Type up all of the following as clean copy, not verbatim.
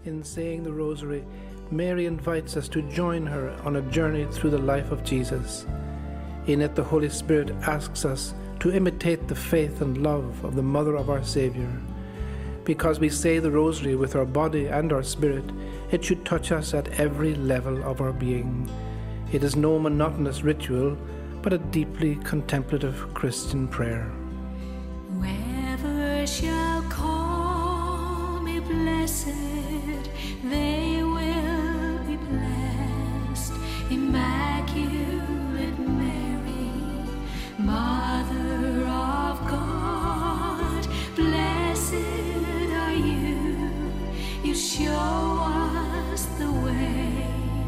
In saying the Rosary, Mary invites us to join her on a journey through the life of Jesus. In it, the Holy Spirit asks us to imitate the faith and love of the Mother of our Saviour. Because we say the Rosary with our body and our spirit, it should touch us at every level of our being. It is no monotonous ritual, but a deeply contemplative Christian prayer. Whoever shall call me blessed, they will be blessed. Immaculate Mary, Mother of God, blessed are you. You show us the way.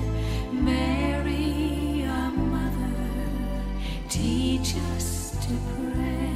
Mary, our Mother, teach us to pray.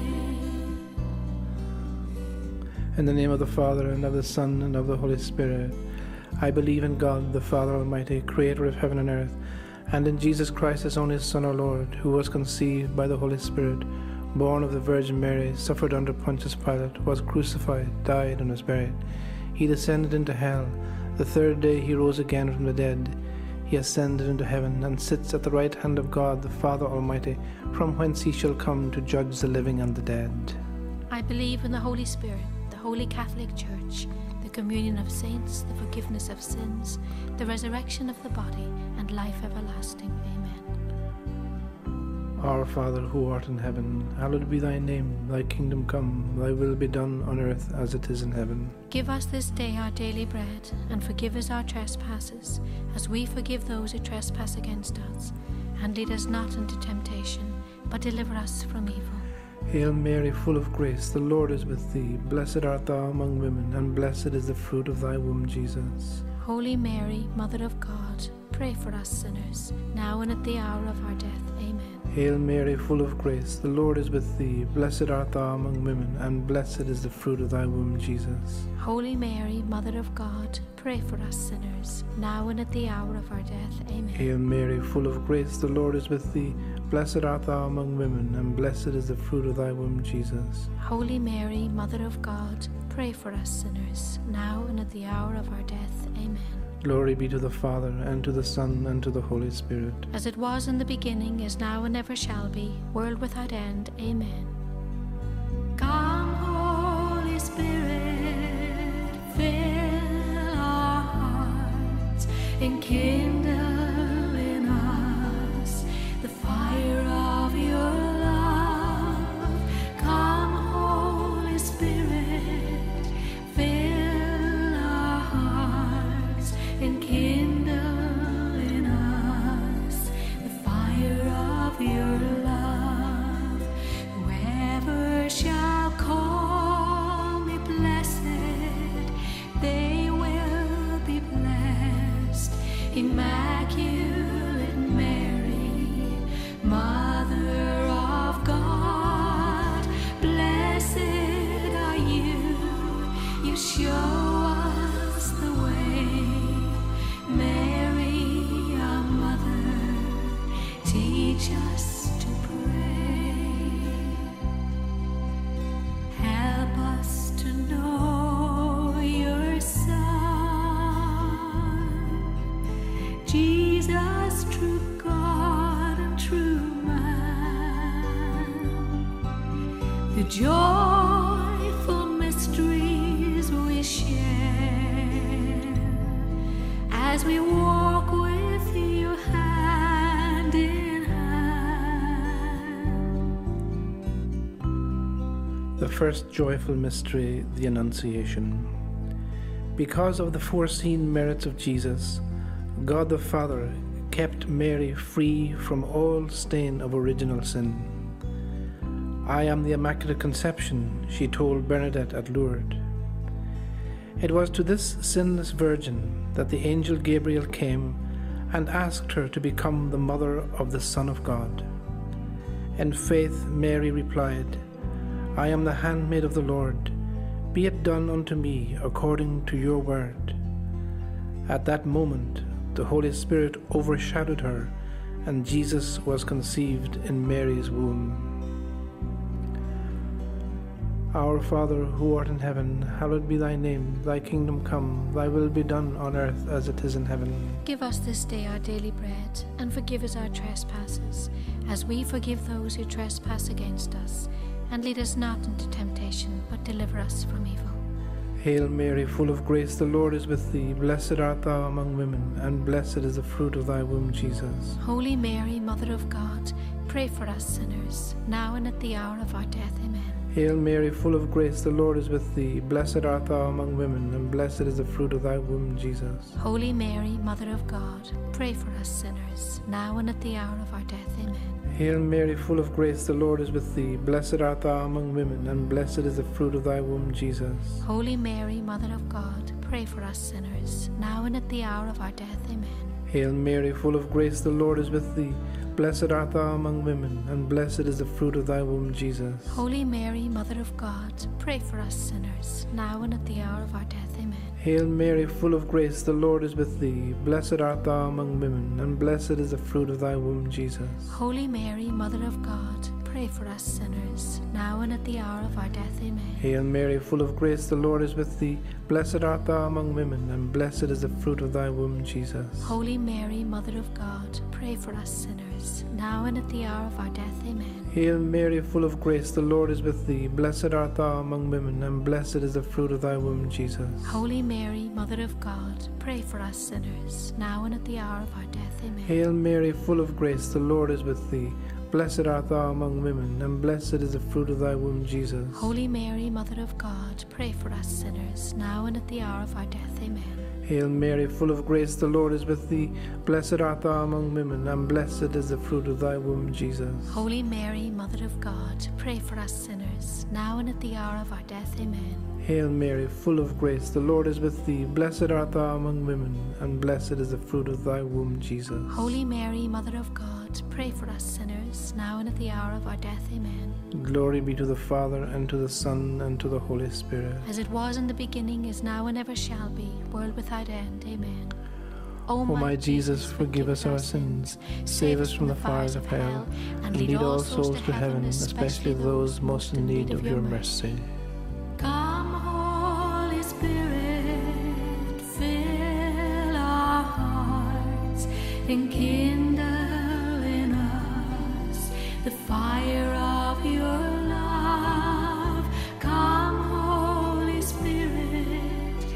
In the name of the Father, and of the Son, and of the Holy Spirit. I believe in God, the Father Almighty, creator of heaven and earth, and in Jesus Christ, his only Son, our Lord, who was conceived by the Holy Spirit, born of the Virgin Mary, suffered under Pontius Pilate, was crucified, died, and was buried. He descended into hell. The third day he rose again from the dead. He ascended into heaven, and sits at the right hand of God, the Father Almighty, from whence he shall come to judge the living and the dead. I believe in the Holy Spirit, the Holy Catholic Church, the communion of saints, the forgiveness of sins, the resurrection of the body, and life everlasting. Amen. Our Father, who art in heaven, hallowed be thy name. Thy kingdom come, thy will be done on earth as it is in heaven. Give us this day our daily bread, and forgive us our trespasses, as we forgive those who trespass against us. And lead us not into temptation, but deliver us from evil. Hail Mary, full of grace, the Lord is with thee. Blessed art thou among women, and blessed is the fruit of thy womb, Jesus. Holy Mary, Mother of God, pray for us sinners, now and at the hour of our death. Amen. Hail Mary, full of grace, the Lord is with thee. Blessed art thou among women, and blessed is the fruit of thy womb, Jesus. Holy Mary, Mother of God, pray for us sinners, now and at the hour of our death. Amen. Hail Mary, full of grace, the Lord is with thee. Blessed art thou among women, and blessed is the fruit of thy womb, Jesus. Holy Mary, Mother of God, pray for us sinners, now and at the hour of our death. Amen. Glory be to the Father, and to the Son, and to the Holy Spirit. As it was in the beginning, is now, and ever shall be, world without end. Amen. Come, Holy Spirit, fill our hearts, enkindle in us the fire of your love. Come, Holy Spirit, fill our hearts, enkindle in us the fire of your love. Whoever shall call me blessed, they will be blessed. Immaculate Mary, Mother of God, blessed are you. You show us the way. Mary, our Mother, teach us to pray. Help us to know your Son, Jesus, true God and true man. The joyful mysteries we share as we walk with you hand in hand. The first joyful mystery, the Annunciation. Because of the foreseen merits of Jesus, God the Father kept Mary free from all stain of original sin. I am the Immaculate Conception, she told Bernadette at Lourdes. It was to this sinless virgin that the angel Gabriel came and asked her to become the mother of the Son of God. In faith, Mary replied, I am the handmaid of the Lord. Be it done unto me according to your word. At that moment, the Holy Spirit overshadowed her, and Jesus was conceived in Mary's womb. Our Father, who art in heaven, hallowed be thy name. Thy kingdom come, thy will be done on earth as it is in heaven. Give us this day our daily bread, and forgive us our trespasses, as we forgive those who trespass against us. And lead us not into temptation, but deliver us from evil. Hail Mary, full of grace, the Lord is with thee. Blessed art thou among women, and blessed is the fruit of thy womb, Jesus. Holy Mary, Mother of God, pray for us sinners, now and at the hour of our death. Amen. Hail Mary, full of grace, the Lord is with thee. Blessed art thou among women, and blessed is the fruit of thy womb, Jesus. Holy Mary, Mother of God, pray for us sinners, now and at the hour of our death. Amen. Hail Mary, full of grace, the Lord is with thee. Blessed art thou among women, and blessed is the fruit of thy womb, Jesus. Holy Mary, Mother of God, pray for us sinners, now and at the hour of our death. Amen. Hail Mary, full of grace, the Lord is with thee. Blessed art thou among women, and blessed is the fruit of thy womb, Jesus. Holy Mary, Mother of God, pray for us sinners, now and at the hour of our death. Amen. Hail Mary, full of grace, the Lord is with thee. Blessed art thou among women, and blessed is the fruit of thy womb, Jesus. Holy Mary, Mother of God, pray for us sinners, now and at the hour of our death. Amen. Hail Mary, full of grace, the Lord is with thee. Blessed art thou among women, and blessed is the fruit of thy womb, Jesus. Holy Mary, Mother of God, pray for us sinners, now and at the hour of our death. Amen. Hail Mary, full of grace, the Lord is with thee. Blessed art thou among women, and blessed is the fruit of thy womb, Jesus. Holy Mary, Mother of God, pray for us sinners, now and at the hour of our death. Amen. Hail Mary, full of grace, the Lord is with thee. Blessed art thou among women, and blessed is the fruit of thy womb, Jesus. Holy Mary, Mother of God, pray for us sinners, now and at the hour of our death. Amen. Hail Mary, full of grace, the Lord is with thee. Blessed art thou among women, and blessed is the fruit of thy womb, Jesus. Holy Mary, Mother of God, pray for us sinners, now and at the hour of our death. Amen. Hail Mary, full of grace, the Lord is with thee. Blessed art thou among women, and blessed is the fruit of thy womb, Jesus. Holy Mary, Mother of God, pray for us sinners, now and at the hour of our death. Amen. Glory be to the Father, and to the Son, and to the Holy Spirit. As it was in the beginning, is now, and ever shall be, world without end. Amen. O my Jesus, forgive us our sins, save us from the fires of hell, and lead all souls to heaven, especially those most in need of your mercy. Come, Holy Spirit, fill our hearts and kindle in us the fire of your love. Come, Holy Spirit,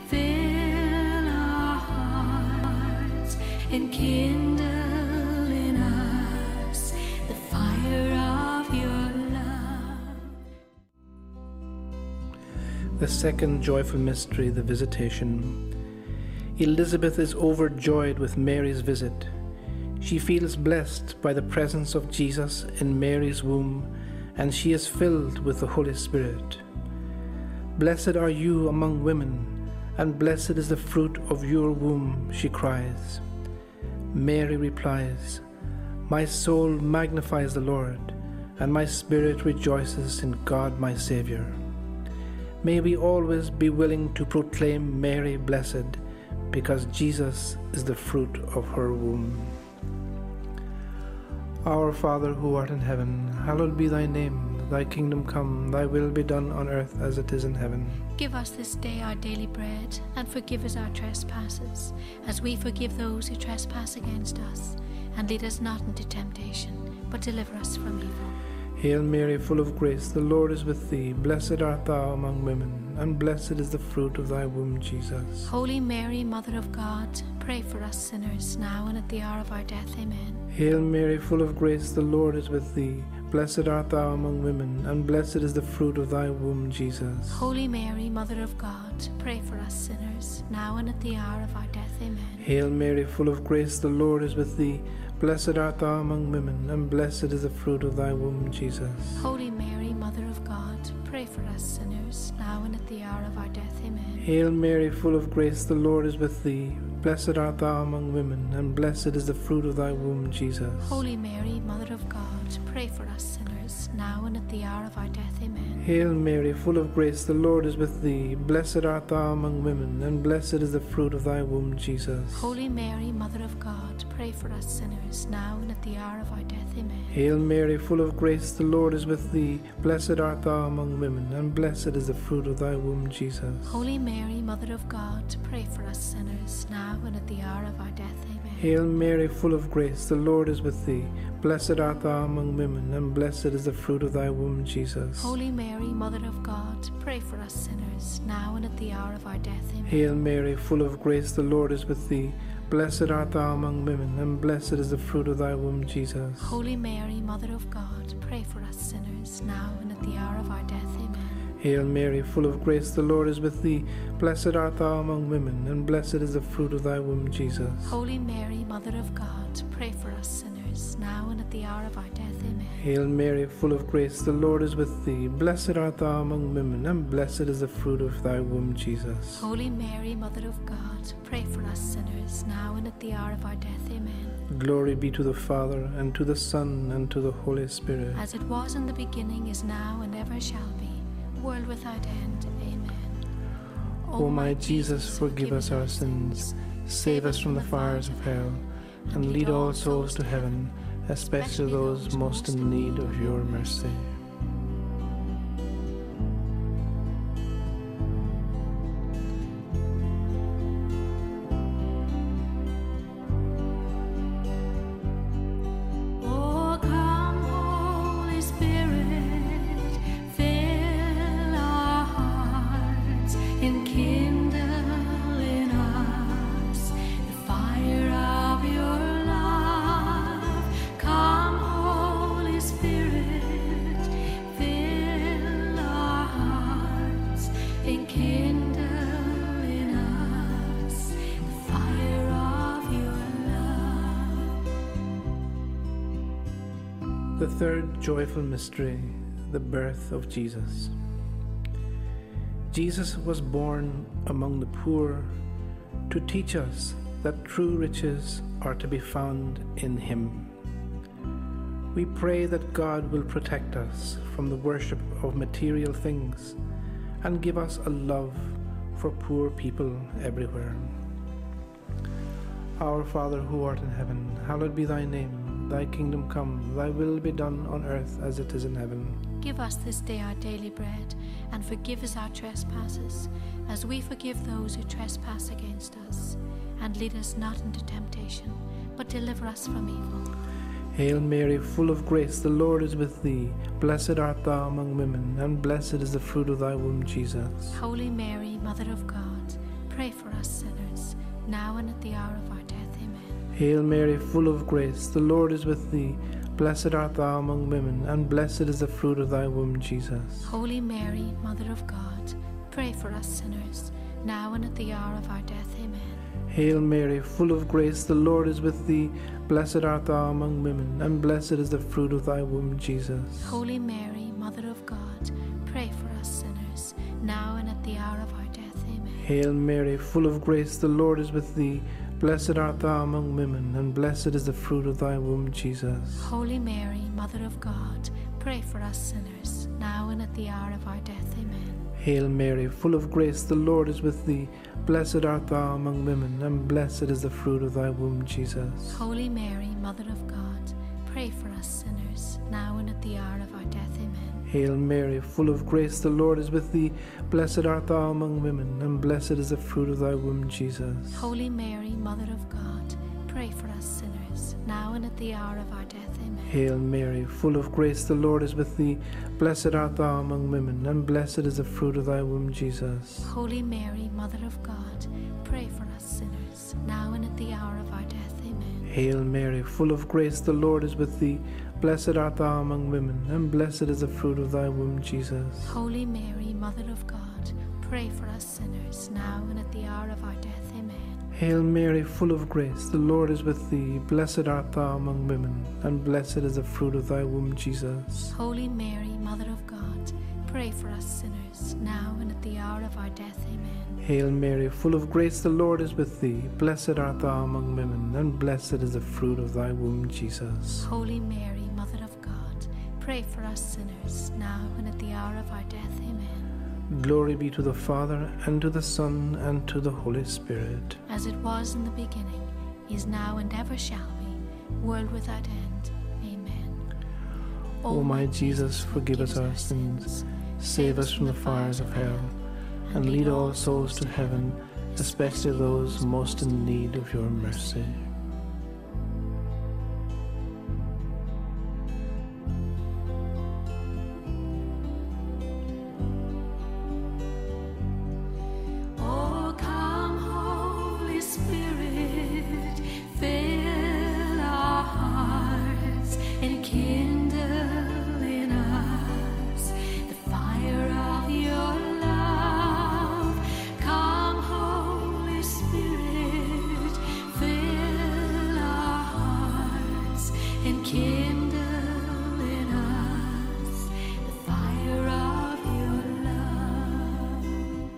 fill our hearts and kindle in us the fire of your love. The second joyful mystery, the Visitation. Elizabeth is overjoyed with Mary's visit. She feels blessed by the presence of Jesus in Mary's womb, and she is filled with the Holy Spirit. Blessed are you among women, and blessed is the fruit of your womb, she cries. Mary replies, My soul magnifies the Lord, and my spirit rejoices in God my Saviour. May we always be willing to proclaim Mary blessed, because Jesus is the fruit of her womb. Our Father, who art in heaven, hallowed be thy name. Thy kingdom come, thy will be done on earth as it is in heaven. Give us this day our daily bread, and forgive us our trespasses, as we forgive those who trespass against us. And lead us not into temptation, but deliver us from evil. Hail Mary, full of grace, the Lord is with thee. Blessed art thou among women, and blessed is the fruit of thy womb, Jesus. Holy Mary, Mother of God, pray for us sinners, now and at the hour of our death. Amen. Hail Mary, full of grace, the Lord is with thee. Blessed art thou among women, and blessed is the fruit of thy womb, Jesus. Holy Mary, Mother of God, pray for us sinners, now and at the hour of our death. Amen. Hail Mary, full of grace, the Lord is with thee. Blessed art thou among women, and blessed is the fruit of thy womb, Jesus. Holy Mary, Mother of God, pray for us sinners, now and at the hour of our death. Amen. Hail Mary, full of grace, the Lord is with thee. blessed art thou among women, and blessed is the fruit of thy womb, Jesus. Holy Mary, Mother of God, pray for us sinners, now and at the hour of our death. Amen. Hail Mary, full of grace, the Lord is with thee. Blessed art thou among women, and blessed is the fruit of thy womb, Jesus. Holy Mary, Mother of God, pray for us sinners, now and at the hour of our death. Amen. Hail Mary, full of grace, the Lord is with thee. Blessed art thou among women, and blessed is the fruit of thy womb, Jesus. Holy Mary, Mother of God, pray for us sinners, now and at the hour of our death. Amen. Hail Mary, full of grace, the Lord is with thee. Blessed art thou among women, and blessed is the fruit of thy womb, Jesus. Holy Mary, Mother of God, pray for us sinners, now and at the hour of our death. Amen. Hail Mary, full of grace, the Lord is with thee. Blessed art thou among women, and blessed is the fruit of thy womb, Jesus. Holy Mary, Mother of God, pray for us sinners, now and at the hour of our death. Amen. Hail Mary, full of grace, the Lord is with thee. Blessed art thou among women, and blessed is the fruit of thy womb, Jesus. Holy Mary, Mother of God, pray for us sinners, now and at the hour of our death. Amen. Hail Mary, full of grace, the Lord is with thee. Blessed art thou among women, and blessed is the fruit of thy womb, Jesus. Holy Mary, Mother of God, pray for us sinners, now and at the hour of our death. Amen. Glory be to the Father, and to the Son, and to the Holy Spirit. As it was in the beginning, is now, and ever shall be, world without end. Amen. O my Jesus, forgive us our sins, save us from the fires of hell, and lead all souls to heaven, especially those most in need of your mercy. Oh, come, Holy Spirit, fill our hearts and kindle in us the fire of your love. Come, Holy Spirit, fill our hearts and kindle in us the fire of your love. The third joyful mystery, the birth of Jesus. Jesus was born among the poor to teach us that true riches are to be found in Him. We pray that God will protect us from the worship of material things and give us a love for poor people everywhere. Our Father who art in heaven, hallowed be thy name. Thy kingdom come, thy will be done on earth as it is in heaven. Give us this day our daily bread, and forgive us our trespasses, as we forgive those who trespass against us. And lead us not into temptation, but deliver us from evil. Hail Mary, full of grace, the Lord is with thee. Blessed art thou among women, and blessed is the fruit of thy womb, Jesus. Holy Mary, Mother of God, pray for us sinners, now and at the hour of our death. Amen. Hail Mary, full of grace, the Lord is with thee. Blessed art thou among women, and blessed is the fruit of thy womb, Jesus. Holy Mary, Mother of God, pray for us sinners, now and at the hour of our death. Amen. Hail Mary, full of grace, the Lord is with thee. Blessed art thou among women, and blessed is the fruit of thy womb, Jesus. Holy Mary, Mother of God, pray for us sinners, now and at the hour of our death. Amen. Hail Mary, full of grace, the Lord is with thee. Blessed art thou among women, and blessed is the fruit of thy womb, Jesus. Holy Mary, Mother of God, pray for us sinners, now and at the hour of our death. Amen. Hail Mary, full of grace, the Lord is with thee. Blessed art thou among women, and blessed is the fruit of thy womb, Jesus. Holy Mary, Mother of God, pray for us sinners, now and at the hour of our death. Amen. Hail Mary, full of grace, the Lord is with thee. Blessed art thou among women, and blessed is the fruit of thy womb, Jesus. Holy Mary, Mother of God, pray for us sinners, now and at the hour of our death. Amen. Hail Mary, full of grace, the Lord is with thee. Blessed art thou among women, and blessed is the fruit of thy womb, Jesus. Holy Mary, Mother of God, pray for us sinners, now and at the hour of our death. Amen. Hail Mary, full of grace, the Lord is with thee. Blessed art thou among women, and blessed is the fruit of thy womb, Jesus. Holy Mary, Mother of God, pray for us sinners, now and at the hour of our death. Amen. Hail Mary, full of grace, the Lord is with thee. Blessed art thou among women, and blessed is the fruit of thy womb, Jesus. Holy Mary, Mother of God, pray for us sinners, now and at the hour of our death. Amen. Hail Mary, full of grace, the Lord is with thee. Blessed art thou among women, and blessed is the fruit of thy womb, Jesus. Holy Mary, Mother of God, pray for us sinners, now and at the hour of our death. Amen. Glory be to the Father, and to the Son, and to the Holy Spirit. As it was in the beginning, is now, and ever shall be, world without end. Amen. O my Jesus, forgive us our sins, save us from the fires of hell, and lead all souls to heaven, especially those most in need of your mercy. Oh, come, Holy Spirit, fill our hearts and kindle in us the fire of your love. Come, Holy Spirit, fill our hearts and kindle in us the fire of your love.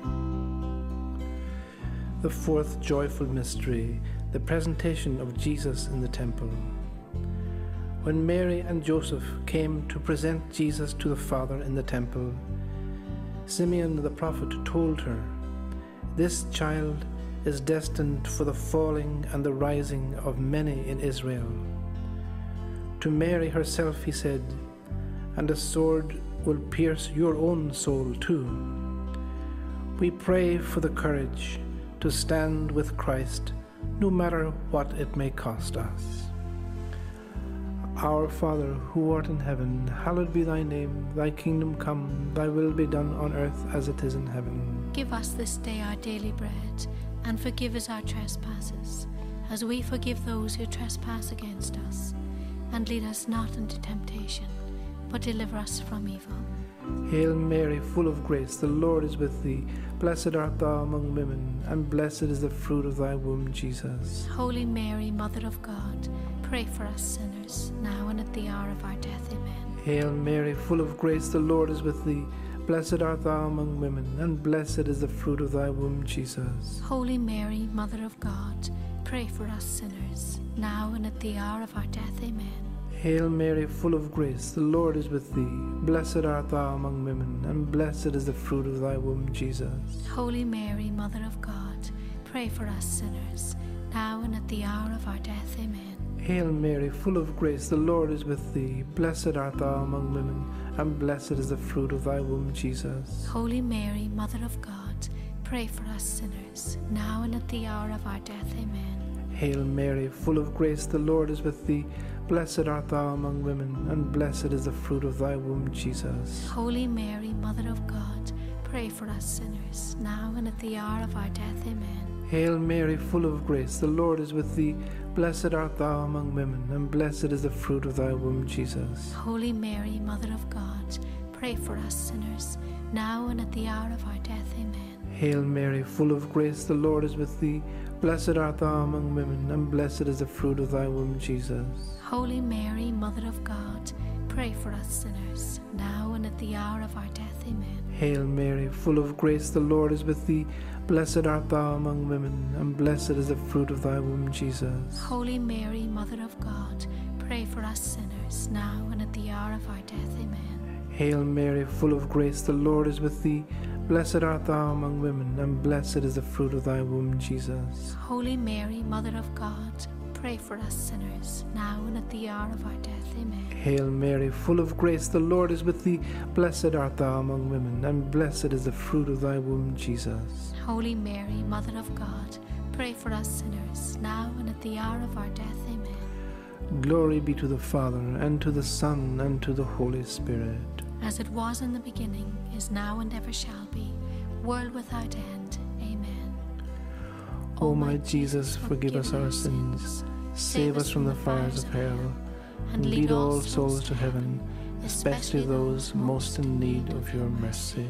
The fourth joyful mystery, the presentation of Jesus in the temple. When Mary and Joseph came to present Jesus to the Father in the temple, Simeon the prophet told her, "This child is destined for the falling and the rising of many in Israel." To Mary herself he said, "And a sword will pierce your own soul too." We pray for the courage to stand with Christ, no matter what it may cost us. Our Father, who art in heaven, hallowed be thy name. Thy kingdom come, thy will be done on earth as it is in heaven. Give us this day our daily bread, and forgive us our trespasses, as we forgive those who trespass against us. And lead us not into temptation, but deliver us from evil. Hail Mary, full of grace, the Lord is with thee. Blessed art thou among women, and blessed is the fruit of thy womb, Jesus. Holy Mary, Mother of God, pray for us sinners, now and at the hour of our death. Amen. Hail Mary, full of grace, the Lord is with thee. Blessed art thou among women, and blessed is the fruit of thy womb, Jesus. Holy Mary, Mother of God, pray for us sinners, now and at the hour of our death. Amen. Hail Mary, full of grace, the Lord is with thee. Blessed art thou among women, and blessed is the fruit of thy womb, Jesus. Holy Mary, Mother of God, pray for us sinners, now and at the hour of our death. Amen. Hail Mary, full of grace, the Lord is with thee. Blessed art thou among women, and blessed is the fruit of thy womb, Jesus. Holy Mary, Mother of God, pray for us sinners, now and at the hour of our death. Amen. Hail Mary, full of grace, the Lord is with thee. Blessed art thou among women, and blessed is the fruit of thy womb, Jesus. Holy Mary, Mother of God, pray for us sinners, now and at the hour of our death. Amen. Hail Mary, full of grace, the Lord is with thee. Blessed art thou among women, and blessed is the fruit of thy womb, Jesus. Holy Mary, Mother of God, pray for us sinners, now and at the hour of our death. Amen. Hail Mary, full of grace, the Lord is with thee. Blessed art thou among women, and blessed is the fruit of thy womb, Jesus. Holy Mary, Mother of God, pray for us sinners, now and at the hour of our death. Amen. Hail Mary, full of grace, the Lord is with thee. Blessed art thou among women, and blessed is the fruit of thy womb, Jesus. Holy Mary, Mother of God, pray for us sinners, now and at the hour of our death. Amen. Hail Mary, full of grace, the Lord is with thee. Blessed art thou among women, and blessed is the fruit of thy womb, Jesus. Holy Mary, Mother of God, pray for us sinners, now and at the hour of our death. Amen. Hail Mary, full of grace, the Lord is with thee. Blessed art thou among women, and blessed is the fruit of thy womb, Jesus. Holy Mary, Mother of God, pray for us sinners, now and at the hour of our death. Amen. Glory be to the Father, and to the Son, and to the Holy Spirit. As it was in the beginning, is now, and ever shall be, world without end. Amen. O my Jesus, forgive us our sins, save us from the fires of hell, and lead all souls to heaven, especially those most in need of your mercy.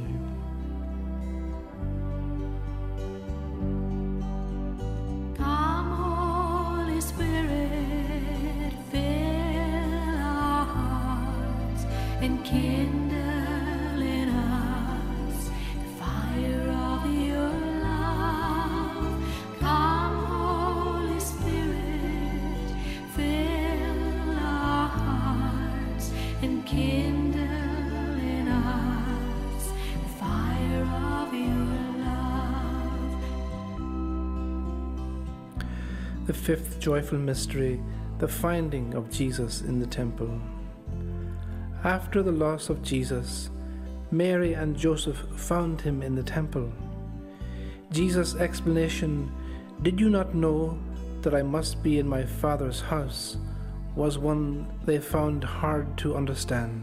Come, Holy Spirit, fill our hearts and kindle in us the fire of your love. The fifth joyful mystery, the finding of Jesus in the temple. After the loss of Jesus, Mary and Joseph found him in the temple. Jesus' explanation, "Did you not know that I must be in my Father's house?" was one they found hard to understand.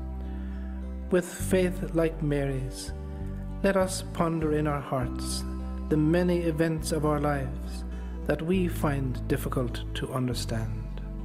With faith like Mary's, let us ponder in our hearts the many events of our lives that we find difficult to understand.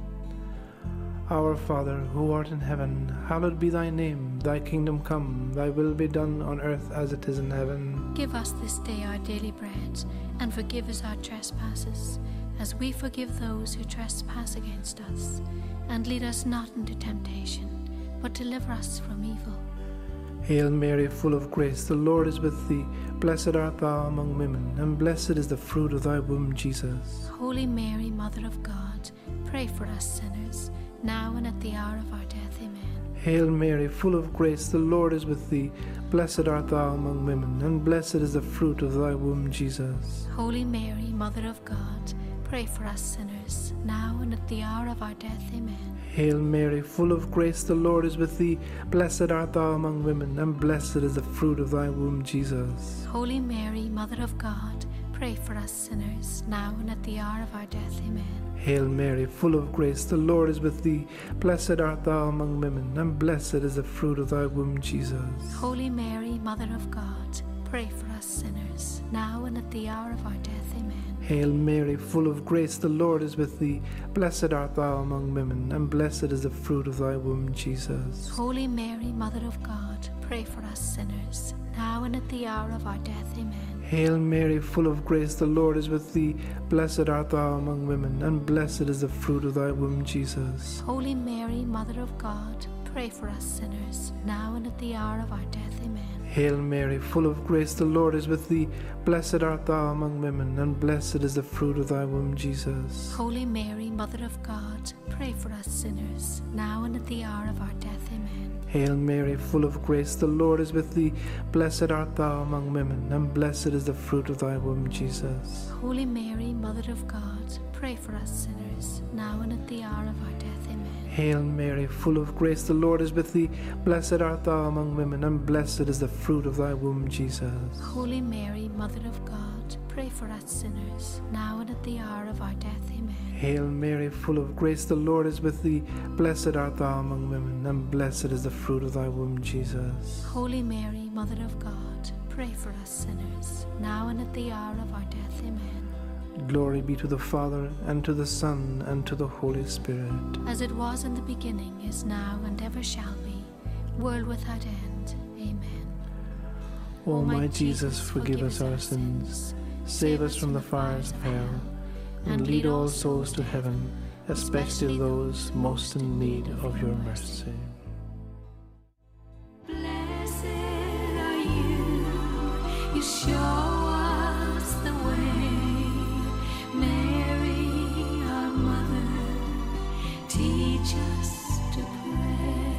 Our Father, who art in heaven, hallowed be thy name. Thy kingdom come, thy will be done on earth as it is in heaven. Give us this day our daily bread, and forgive us our trespasses, as we forgive those who trespass against us. And lead us not into temptation, but deliver us from evil. Hail Mary, full of grace, the Lord is with thee. Blessed art thou among women, and blessed is the fruit of thy womb, Jesus. Holy Mary, Mother of God, pray for us sinners, now and at the hour of our death. Amen. Hail Mary, full of grace, the Lord is with thee. Blessed art thou among women, and blessed is the fruit of thy womb, Jesus. Holy Mary, Mother of God, pray for us sinners, now and at the hour of our death. Amen. Hail Mary, full of grace, the Lord is with thee. Blessed art thou among women, and blessed is the fruit of thy womb, Jesus. Holy Mary, Mother of God, pray for us sinners, now and at the hour of our death. Amen. Hail Mary, full of grace, the Lord is with thee. Blessed art thou among women, and blessed is the fruit of thy womb, Jesus. Holy Mary, Mother of God, pray for us sinners, now and at the hour of our death. Amen. Hail Mary, full of grace, the Lord is with thee. Blessed art thou among women, and blessed is the fruit of thy womb, Jesus. Holy Mary, Mother of God, pray for us sinners, now and at the hour of our death. Amen. Hail Mary, full of grace, the Lord is with thee. Blessed art thou among women, and blessed is the fruit of thy womb, Jesus. Holy Mary, Mother of God, pray for us sinners, now and at the hour of our death. Amen. Hail Mary, full of grace, the Lord is with thee. Blessed art thou among women, and blessed is the fruit of thy womb, Jesus. Holy Mary, Mother of God, pray for us sinners, now and at the hour of our death. Amen. Hail Mary, full of grace, the Lord is with thee. Blessed art thou among women, and blessed is the fruit of thy womb, Jesus. Holy Mary, Mother of God, pray for us sinners, now and at the hour of our death. Amen. Hail Mary, full of grace, the Lord is with thee. Blessed art thou among women, and blessed is the fruit of thy womb, Jesus. Holy Mary, Mother of God, pray for us sinners, now and at the hour of our death. Amen. Hail Mary, full of grace, the Lord is with thee. Blessed art thou among women, and blessed is the fruit of thy womb, Jesus. Holy Mary, Mother of God, pray for us sinners, now and at the hour of our death. Amen. Glory be to the Father, and to the Son, and to the Holy Spirit. As it was in the beginning, is now, and ever shall be, world without end. Amen. O my Jesus, forgive us our sins, save us from the fires of hell, and lead all souls to heaven, especially those most in need of your mercy. Blessed are you, you show us the way. Mary, our mother, teach us to pray.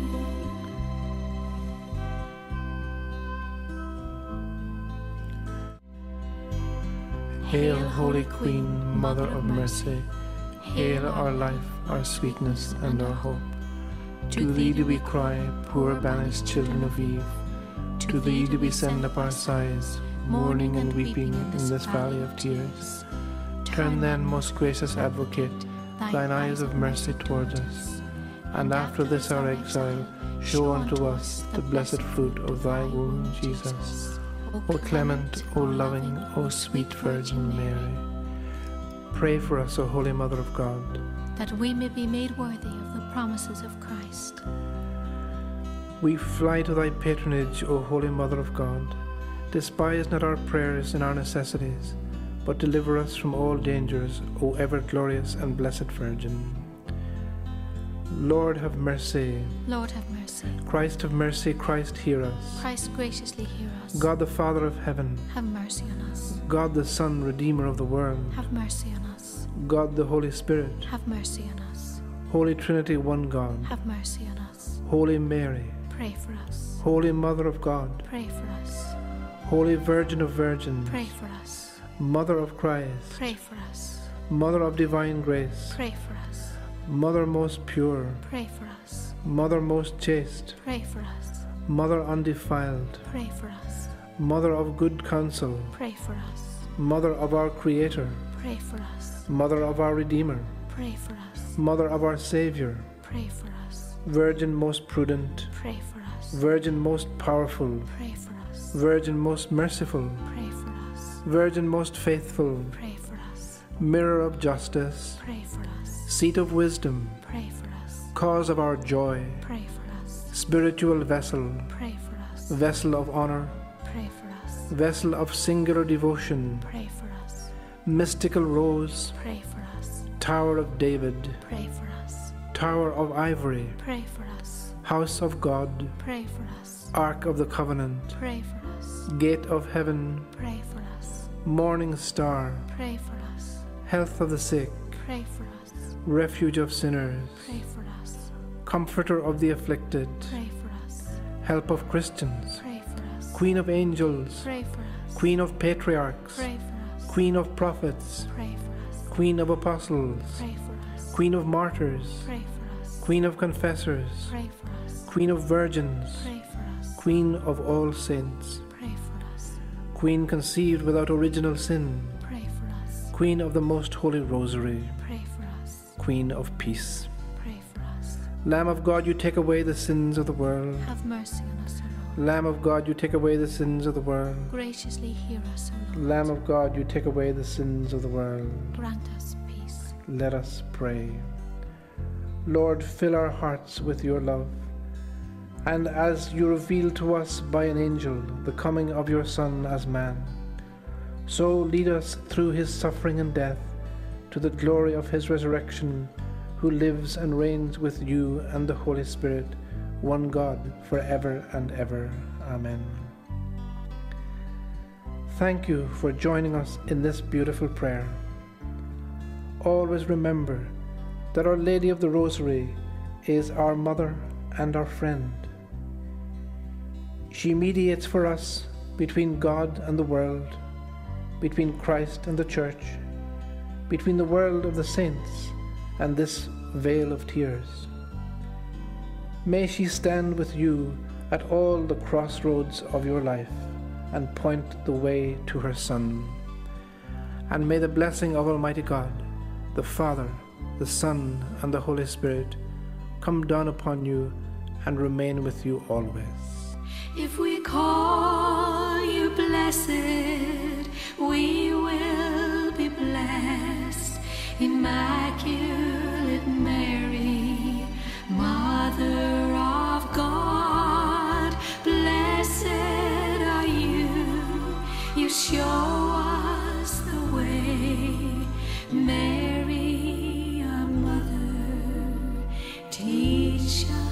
Hail, Holy Queen, Mother of Mercy. Hail our life, our sweetness, and our hope. To thee do we cry, poor banished children of Eve. To thee do we send up our sighs, mourning and weeping in this valley of tears. Turn then, most gracious Advocate, thine eyes of mercy towards us, and after this our exile, show unto us the blessed fruit of thy womb, Jesus. O clement, O loving, O sweet Virgin Mary, pray for us, O Holy Mother of God, that we may be made worthy of the promises of Christ. We fly to thy patronage, O Holy Mother of God. Despise not our prayers and our necessities, but deliver us from all dangers, O ever-glorious and blessed Virgin. Lord, have mercy. Lord, have mercy. Christ, have mercy. Christ, hear us. Christ, graciously hear us. God, the Father of heaven, have mercy on us. God, the Son, Redeemer of the world, Have mercy on us. God, the Holy Spirit, Have mercy on us. Holy Trinity, one God, Have mercy on us. Holy Mary, Pray for us. Holy Mother of God, Pray for us. Holy Virgin of Virgins, Pray for us. Mother of Christ, Pray for us. Mother of divine grace, pray for us. Mother most pure, Pray for us. Mother most chaste, Pray for us. Mother undefiled, Pray for us. Mother of good counsel, Pray for us. Mother of our Creator, Pray for us. Mother of our Redeemer, Pray for us. Mother of our Savior, Pray for us. Virgin most prudent, Pray for us. Virgin most powerful, Pray for us. Virgin most merciful, Pray for us. Virgin most faithful, Pray for us. Mirror of justice, Pray for us. Seat of wisdom, Pray for us. Cause of our joy, Pray for us. Spiritual vessel, Pray for us. Vessel of honor, Pray for us. Vessel of singular devotion, Pray for us. Mystical rose, Pray for us. Tower of David, Pray for us. Tower of ivory, Pray for us. House of God, Pray for us. Ark of the Covenant, Pray for us. Gate of Heaven, Pray for us. Morning Star, Pray for us. Health of the sick, Pray for us. Refuge of sinners, Pray for us. Comforter of the afflicted, Pray for us. Help of Christians, Pray for us. Queen of angels, Pray for us. Queen of patriarchs, Pray for us. Queen of prophets, Pray for us. Queen of apostles, Pray for us. Queen of martyrs, Pray for us. Queen of confessors, Pray for us. Queen of virgins, Pray for us. Queen of all saints, Pray for us. Queen conceived without original sin, Pray for us. Queen of the most holy rosary, Pray for us. Queen of peace. Pray for us. Lamb of God, you take away the sins of the world. Have mercy on us, O Lord. Lamb of God, you take away the sins of the world. Graciously hear us, O Lord. Lamb of God, you take away the sins of the world. Grant us peace. Let us pray. Lord, fill our hearts with your love, and as you reveal to us by an angel the coming of your Son as man, so lead us through his suffering and death to the glory of his resurrection, who lives and reigns with you and the Holy Spirit, one God, forever and ever. Amen. Thank you for joining us in this beautiful prayer. Always remember that Our Lady of the Rosary is our mother and our friend. She mediates for us between God and the world, between Christ and the Church, between the world of the saints and this vale of tears. May she stand with you at all the crossroads of your life and point the way to her Son. And may the blessing of Almighty God, the Father, the Son, and the Holy Spirit come down upon you and remain with you always. If we call you blessed, we will be blessed. Immaculate Mary, Mother of God, blessed are you. You show us the way. Mary, our mother, teach us.